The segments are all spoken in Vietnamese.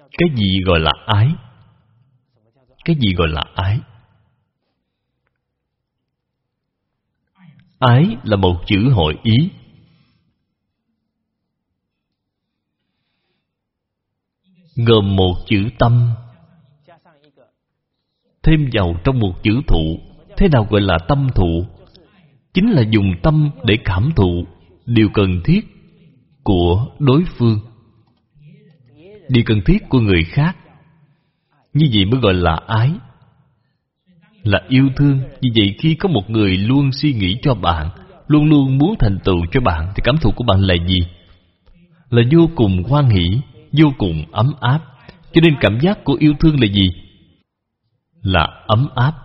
Cái gì gọi là ái? Cái gì gọi là ái? Ái là một chữ hội ý. Gồm một chữ tâm, thêm vào trong một chữ thụ. Thế nào gọi là tâm thụ? Chính là dùng tâm để cảm thụ điều cần thiết của đối phương, điều cần thiết của người khác. Như vậy mới gọi là ái, là yêu thương. Như vậy khi có một người luôn suy nghĩ cho bạn, luôn luôn muốn thành tựu cho bạn, thì cảm thụ của bạn là gì? Là vô cùng hoan hỷ, vô cùng ấm áp. Cho nên cảm giác của yêu thương là gì? Là ấm áp.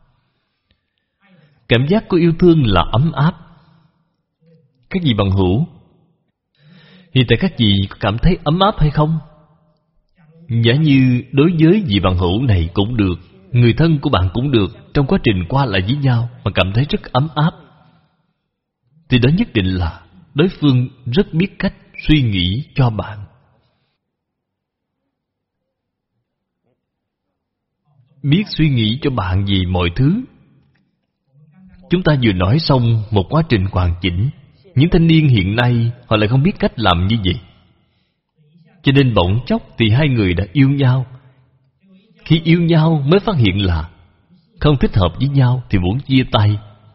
Cảm giác của yêu thương là ấm áp. Các vị bằng hữu, hiện tại các vị có cảm thấy ấm áp hay không? Giả như đối với vị bằng hữu này cũng được, người thân của bạn cũng được, trong quá trình qua lại với nhau mà cảm thấy rất ấm áp, thì đó nhất định là đối phương rất biết cách suy nghĩ cho bạn. Biết suy nghĩ cho bạn vì mọi thứ. Chúng ta vừa nói xong một quá trình hoàn chỉnh. Những thanh niên hiện nay họ lại không biết cách làm như vậy, cho nên bỗng chốc thì hai người đã yêu nhau. Khi yêu nhau mới phát hiện là không thích hợp với nhau thì muốn chia tay.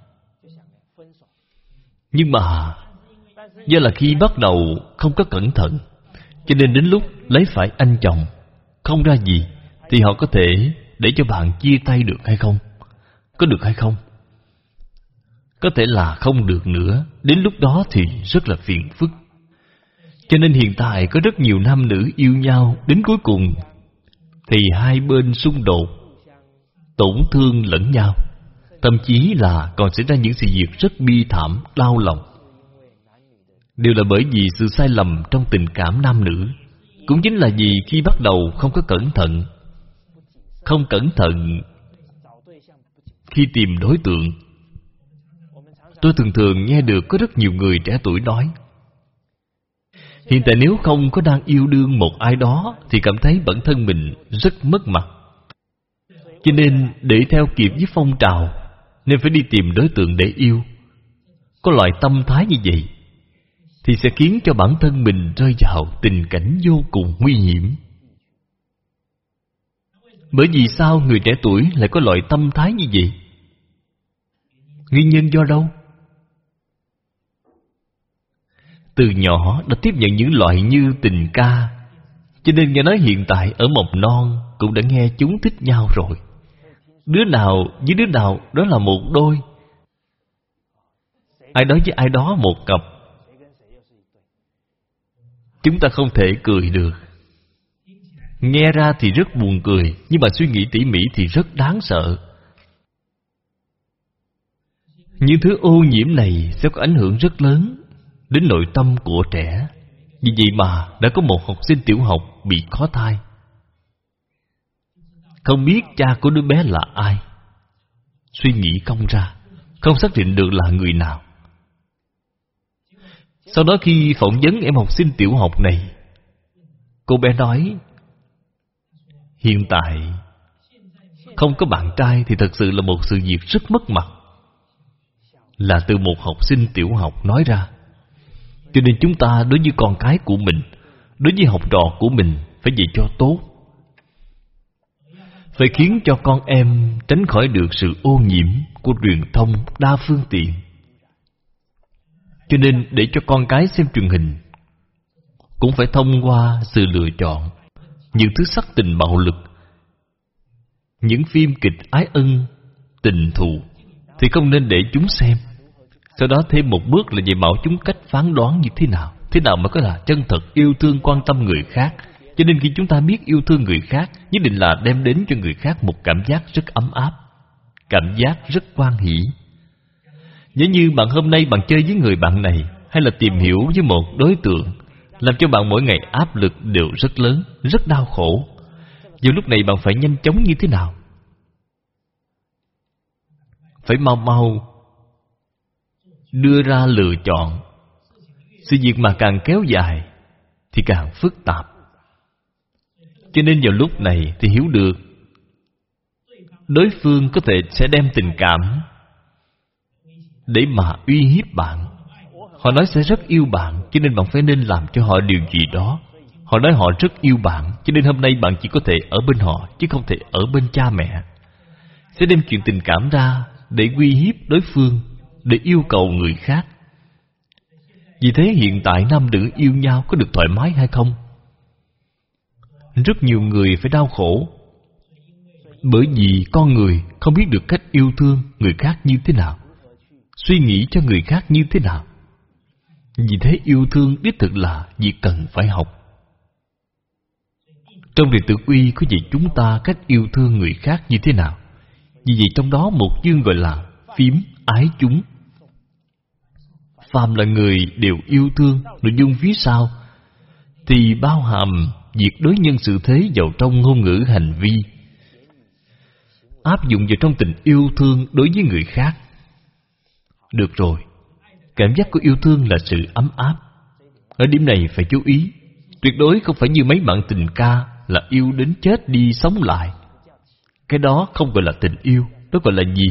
Nhưng mà do là khi bắt đầu không có cẩn thận, cho nên đến lúc lấy phải anh chồng không ra gì, thì họ có thể để cho bạn chia tay được hay không? Có được hay không? Có thể là không được nữa. Đến lúc đó thì rất là phiền phức. Cho nên hiện tại có rất nhiều nam nữ yêu nhau, đến cuối cùng thì hai bên xung đột, tổn thương lẫn nhau, thậm chí là còn xảy ra những sự việc rất bi thảm, đau lòng. Đều là bởi vì sự sai lầm trong tình cảm nam nữ. Cũng chính là vì khi bắt đầu không có cẩn thận, không cẩn thận khi tìm đối tượng. Tôi thường nghe được có rất nhiều người trẻ tuổi nói, hiện tại nếu không có đang yêu đương một ai đó thì cảm thấy bản thân mình rất mất mặt. Cho nên để theo kịp với phong trào, nên phải đi tìm đối tượng để yêu. Có loại tâm thái như vậy thì sẽ khiến cho bản thân mình rơi vào tình cảnh vô cùng nguy hiểm. Bởi vì sao người trẻ tuổi lại có loại tâm thái như vậy? Nguyên nhân do đâu? Từ nhỏ đã tiếp nhận những loại như tình ca, cho nên nghe nói hiện tại ở mầm non cũng đã nghe chúng thích nhau rồi. Đứa nào với đứa nào đó là một đôi, ai đó với ai đó một cặp. Chúng ta không thể cười được. Nghe ra thì rất buồn cười, nhưng mà suy nghĩ tỉ mỉ thì rất đáng sợ. Những thứ ô nhiễm này sẽ có ảnh hưởng rất lớn đến nội tâm của trẻ. Vì vậy mà đã có một học sinh tiểu học bị có thai. Không biết cha của đứa bé là ai, suy nghĩ không ra, không xác định được là người nào. Sau đó khi phỏng vấn em học sinh tiểu học này, cô bé nói hiện tại không có bạn trai thì thật sự là một sự việc rất mất mặt. Là từ một học sinh tiểu học nói ra. Cho nên chúng ta đối với con cái của mình, đối với học trò của mình phải dạy cho tốt, phải khiến cho con em tránh khỏi được sự ô nhiễm của truyền thông đa phương tiện. Cho nên để cho con cái xem truyền hình cũng phải thông qua sự lựa chọn những thứ sắc tình bạo lực, những phim kịch ái ân, tình thù thì không nên để chúng xem. Sau đó thêm một bước là dạy bảo chúng cách phán đoán như thế nào mới có là chân thật yêu thương quan tâm người khác. Cho nên khi chúng ta biết yêu thương người khác, nhất định là đem đến cho người khác một cảm giác rất ấm áp, cảm giác rất hoan hỷ. Nếu như bạn hôm nay bạn chơi với người bạn này, hay là tìm hiểu với một đối tượng, làm cho bạn mỗi ngày áp lực đều rất lớn, rất đau khổ, vào lúc này bạn phải nhanh chóng như thế nào? Phải mau mau đưa ra lựa chọn. Sự việc mà càng kéo dài thì càng phức tạp. Cho nên vào lúc này thì hiểu được đối phương có thể sẽ đem tình cảm để mà uy hiếp bạn. Họ nói sẽ rất yêu bạn, cho nên bạn phải nên làm cho họ điều gì đó. Họ nói họ rất yêu bạn, cho nên hôm nay bạn chỉ có thể ở bên họ, chứ không thể ở bên cha mẹ. Sẽ đem chuyện tình cảm ra để uy hiếp đối phương, để yêu cầu người khác. Vì thế hiện tại nam nữ yêu nhau có được thoải mái hay không? Rất nhiều người phải đau khổ, bởi vì con người không biết được cách yêu thương người khác như thế nào, suy nghĩ cho người khác như thế nào. Vì thế yêu thương đích thực là việc cần phải học. Trong Đệ Tử Quy có dạy chúng ta cách yêu thương người khác như thế nào. Vì vậy trong đó một chương gọi là phím ái chúng. Phàm là người đều yêu thương, nội dung phía sau thì bao hàm việc đối nhân xử thế vào trong ngôn ngữ hành vi, áp dụng vào trong tình yêu thương đối với người khác. Được rồi, cảm giác của yêu thương là sự ấm áp. Ở điểm này phải chú ý, tuyệt đối không phải như mấy bạn tình ca là yêu đến chết đi sống lại. Cái đó không gọi là tình yêu, đó gọi là gì?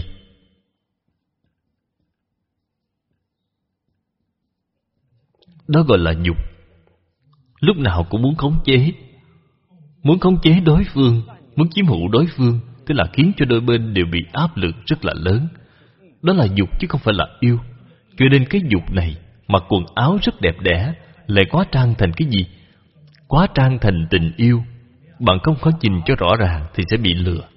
Đó gọi là dục. Lúc nào cũng muốn khống chế. Muốn khống chế đối phương, muốn chiếm hữu đối phương, tức là khiến cho đôi bên đều bị áp lực rất là lớn. Đó là dục chứ không phải là yêu. Cho nên cái dục này, mặc quần áo rất đẹp đẽ, lại quá trang thành cái gì? Quá trang thành tình yêu. Bạn không có nhìn cho rõ ràng thì sẽ bị lừa.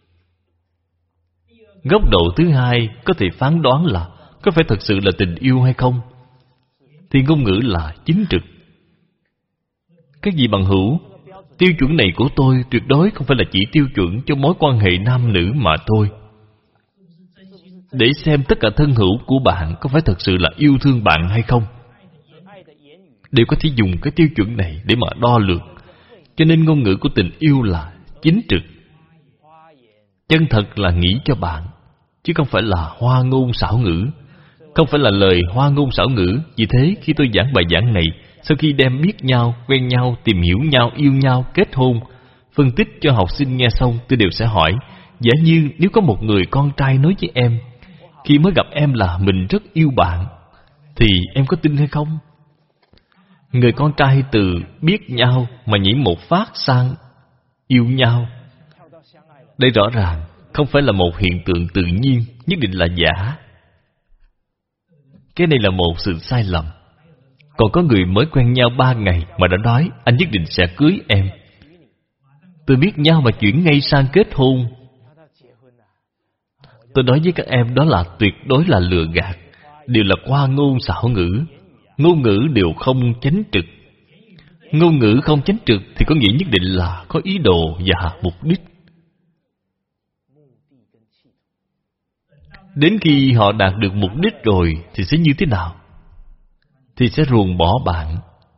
Góc độ thứ hai có thể phán đoán là có phải thật sự là tình yêu hay không, thì ngôn ngữ là chính trực. Cái gì bằng hữu? Tiêu chuẩn này của tôi tuyệt đối không phải là chỉ tiêu chuẩn cho mối quan hệ nam nữ mà thôi. Để xem tất cả thân hữu của bạn có phải thật sự là yêu thương bạn hay không, đều có thể dùng cái tiêu chuẩn này để mà đo lường. Cho nên ngôn ngữ của tình yêu là chính trực, chân thật là nghĩ cho bạn, chứ không phải là hoa ngôn xảo ngữ, không phải là lời hoa ngôn xảo ngữ. Vì thế khi tôi giảng bài giảng này, sau khi đem biết nhau, quen nhau, tìm hiểu nhau, yêu nhau, kết hôn, phân tích cho học sinh nghe xong, tôi đều sẽ hỏi: giả như nếu có một người con trai nói với em khi mới gặp em là mình rất yêu bạn, thì em có tin hay không? Người con trai từ biết nhau mà nhảy một phát sang yêu nhau, đây rõ ràng không phải là một hiện tượng tự nhiên, nhất định là giả. Cái này là một sự sai lầm. Còn có người mới quen nhau 3 ngày mà đã nói anh nhất định sẽ cưới em, từ biết nhau mà chuyển ngay sang kết hôn. Tôi nói với các em, đó là tuyệt đối là lừa gạt, đều là hoa ngôn xảo ngữ. Ngôn ngữ đều không chánh trực. Ngôn ngữ không chánh trực thì có nghĩa nhất định là có ý đồ và mục đích. Đến khi họ đạt được mục đích rồi thì sẽ như thế nào? Thì sẽ ruồng bỏ bạn.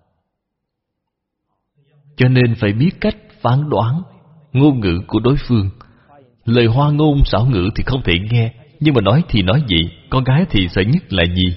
Cho nên phải biết cách phán đoán ngôn ngữ của đối phương. Lời hoa ngôn xảo ngữ thì không thể nghe, nhưng mà nói thì nói gì? Con gái thì sợ nhất là gì?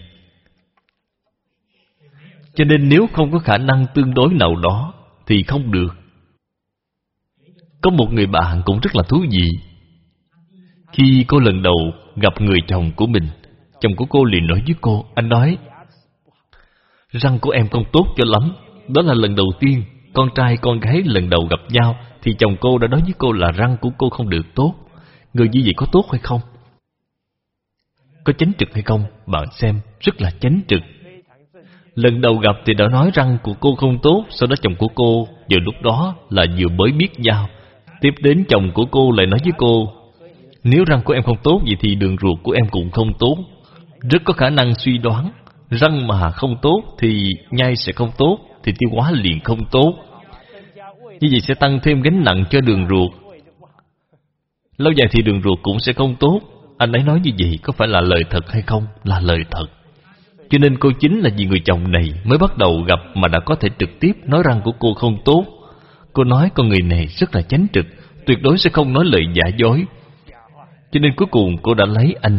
Cho nên nếu không có khả năng tương đối nào đó thì không được. Có một người bạn cũng rất là thú vị. Khi cô lần đầu gặp người chồng của mình, chồng của cô liền nói với cô: anh nói răng của em không tốt cho lắm. Đó là lần đầu tiên con trai con gái lần đầu gặp nhau, thì chồng cô đã nói với cô là răng của cô không được tốt. Người như vậy có tốt hay không? Có chánh trực hay không? Bạn xem, rất là chánh trực. Lần đầu gặp thì đã nói răng của cô không tốt. Sau đó chồng của cô vào lúc đó là vừa mới biết nhau. Tiếp đến chồng của cô lại nói với cô: nếu răng của em không tốt, vậy thì đường ruột của em cũng không tốt. Rất có khả năng suy đoán, răng mà không tốt thì nhai sẽ không tốt, thì tiêu hóa liền không tốt. Như vậy sẽ tăng thêm gánh nặng cho đường ruột. Lâu dài thì đường ruột cũng sẽ không tốt. Anh ấy nói như vậy có phải là lời thật hay không? Là lời thật. Cho nên cô chính là vì người chồng này mới bắt đầu gặp mà đã có thể trực tiếp nói răng của cô không tốt. Cô nói con người này rất là chánh trực, tuyệt đối sẽ không nói lời giả dối. Cho nên cuối cùng cô đã lấy anh.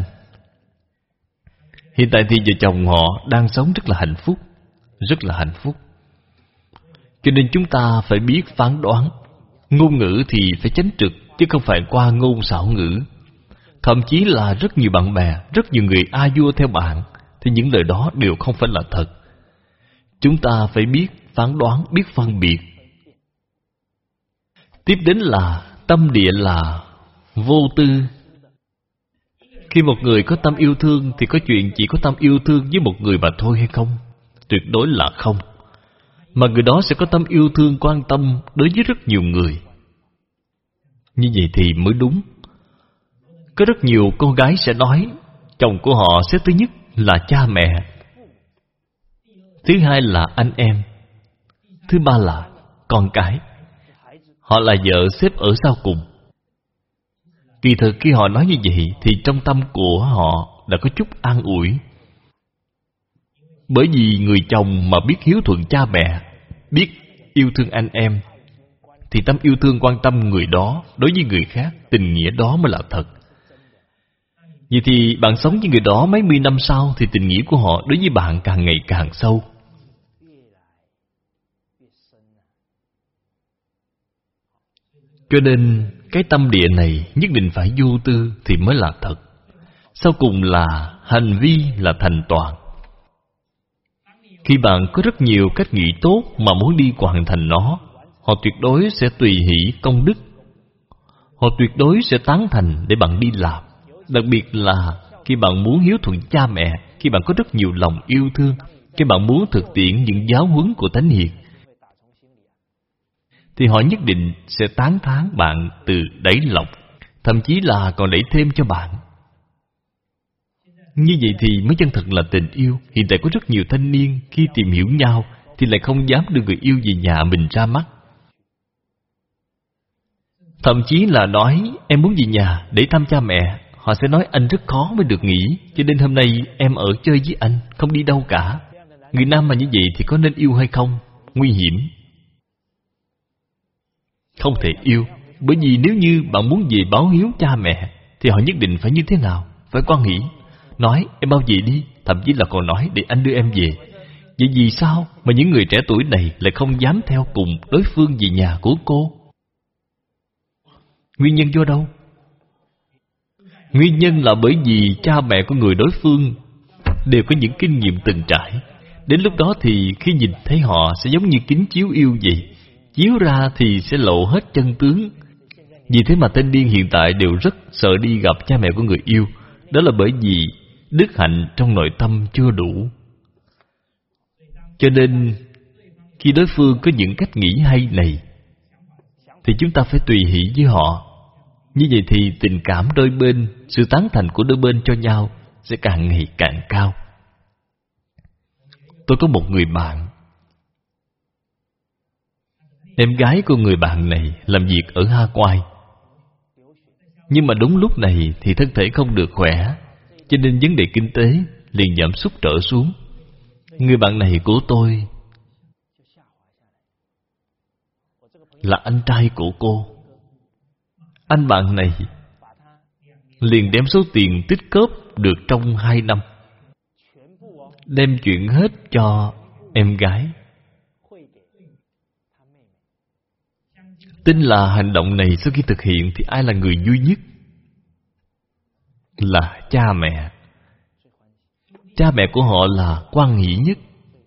Hiện tại thì vợ chồng họ đang sống rất là hạnh phúc. Rất là hạnh phúc. Cho nên chúng ta phải biết phán đoán, Ngôn ngữ thì phải chánh trực, chứ không phải qua ngôn xảo ngữ. Thậm chí là rất nhiều bạn bè, rất nhiều người a vua theo bạn, thì những lời đó đều không phải là thật. Chúng ta phải biết phán đoán, biết phân biệt. Tiếp đến là tâm địa là vô tư. Khi một người có tâm yêu thương thì có chuyện chỉ có tâm yêu thương với một người mà thôi hay không? Tuyệt đối là không. Mà người đó sẽ có tâm yêu thương quan tâm đối với rất nhiều người. Như vậy thì mới đúng. Có rất nhiều cô gái sẽ nói chồng của họ xếp thứ nhất là cha mẹ, thứ hai là anh em, thứ ba là con cái. Họ là vợ xếp ở sau cùng. Kỳ thực khi họ nói như vậy thì trong tâm của họ đã có chút an ủi. Bởi vì người chồng mà biết hiếu thuận cha mẹ, biết yêu thương anh em, thì tâm yêu thương quan tâm người đó đối với người khác, tình nghĩa đó mới là thật. Vậy thì bạn sống với người đó mấy mươi năm sau thì tình nghĩa của họ đối với bạn càng ngày càng sâu. Cho nên cái tâm địa này nhất định phải vô tư thì mới là thật. Sau cùng là hành vi là thành toàn. Khi bạn có rất nhiều cách nghĩ tốt mà muốn đi hoàn thành nó, họ tuyệt đối sẽ tùy hỷ công đức. Họ tuyệt đối sẽ tán thành để bạn đi làm. Đặc biệt là khi bạn muốn hiếu thuận cha mẹ, khi bạn có rất nhiều lòng yêu thương, khi bạn muốn thực tiễn những giáo huấn của Thánh Hiền, thì họ nhất định sẽ tán thán bạn từ đáy lòng, thậm chí là còn đẩy thêm cho bạn. Như vậy thì mới chân thật là tình yêu. Hiện tại có rất nhiều thanh niên khi tìm hiểu nhau thì lại không dám đưa người yêu về nhà mình ra mắt. Thậm chí là nói em muốn về nhà để thăm cha mẹ, họ sẽ nói anh rất khó mới được nghỉ, cho nên hôm nay em ở chơi với anh, không đi đâu cả. Người nam mà như vậy thì có nên yêu hay không? Nguy hiểm. Không thể yêu. Bởi vì nếu như bạn muốn về báo hiếu cha mẹ thì họ nhất định phải như thế nào? Phải quan hỷ, nói em bao về đi, thậm chí là còn nói để anh đưa em về. Vậy vì sao mà những người trẻ tuổi này lại không dám theo cùng đối phương về nhà của cô? Nguyên nhân do đâu? Nguyên nhân là bởi vì cha mẹ của người đối phương đều có những kinh nghiệm từng trải. Đến lúc đó thì khi nhìn thấy họ sẽ giống như kính chiếu yêu vậy. Chiếu ra thì sẽ lộ hết chân tướng. Vì thế mà thanh niên hiện tại đều rất sợ đi gặp cha mẹ của người yêu. Đó là bởi vì đức hạnh trong nội tâm chưa đủ. Cho nên khi đối phương có những cách nghĩ hay này thì chúng ta phải tùy hỷ với họ. Như vậy thì tình cảm đôi bên, sự tán thành của đôi bên cho nhau sẽ càng ngày càng cao. Tôi có một người bạn. Em gái của người bạn này làm việc ở Hawaii. Nhưng mà đúng lúc này thì thân thể không được khỏe, cho nên vấn đề kinh tế liền giảm sút trở xuống. Người bạn này của tôi là anh trai của cô. Anh bạn này liền đem số tiền tích cóp được trong 2 năm đem chuyển hết cho em gái. Tin là hành động này sau khi thực hiện thì ai là người vui nhất? Là cha mẹ. Cha mẹ của họ là hoan hỷ nhất.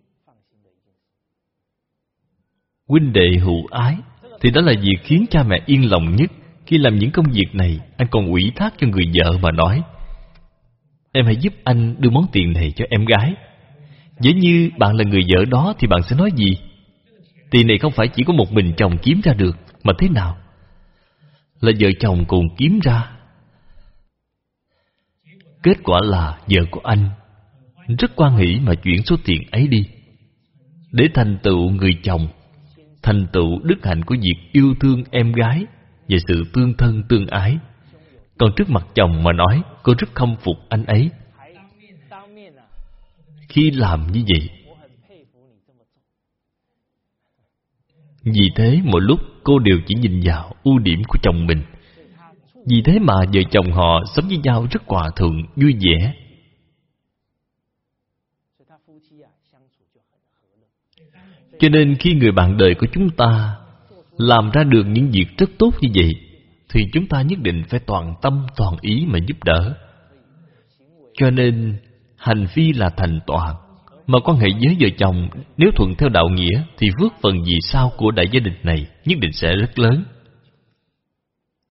Huynh đệ hữu ái, thì đó là việc khiến cha mẹ yên lòng nhất. Khi làm những công việc này, anh còn ủy thác cho người vợ mà nói: em hãy giúp anh đưa món tiền này cho em gái. Nếu như bạn là người vợ đó thì bạn sẽ nói gì? Tiền này không phải chỉ có một mình chồng kiếm ra được, mà thế nào? Là vợ chồng cùng kiếm ra. Kết quả là vợ của anh rất hoan hỷ mà chuyển số tiền ấy đi, để thành tựu người chồng, thành tựu đức hạnh của việc yêu thương em gái và sự tương thân tương ái. Còn trước mặt chồng mà nói, cô rất khâm phục anh ấy. Khi làm như vậy, vì thế mỗi lúc cô đều chỉ nhìn vào ưu điểm của chồng mình. Vì thế mà vợ chồng họ sống với nhau rất hòa thuận, vui vẻ. Cho nên khi người bạn đời của chúng ta làm ra được những việc rất tốt như vậy, thì chúng ta nhất định phải toàn tâm toàn ý mà giúp đỡ. Cho nên hành vi là thành toàn. Mà quan hệ với vợ chồng nếu thuận theo đạo nghĩa thì phước phần vì sao của đại gia đình này nhất định sẽ rất lớn.